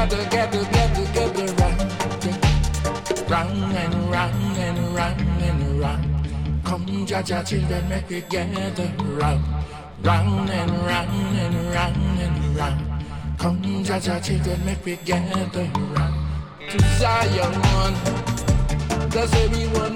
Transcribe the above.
together, round and round and round and round. Come, Jaja, children, make we gather round and round and round and round. Come, Jaja, children, make we gather round to Zion, 'cause everyone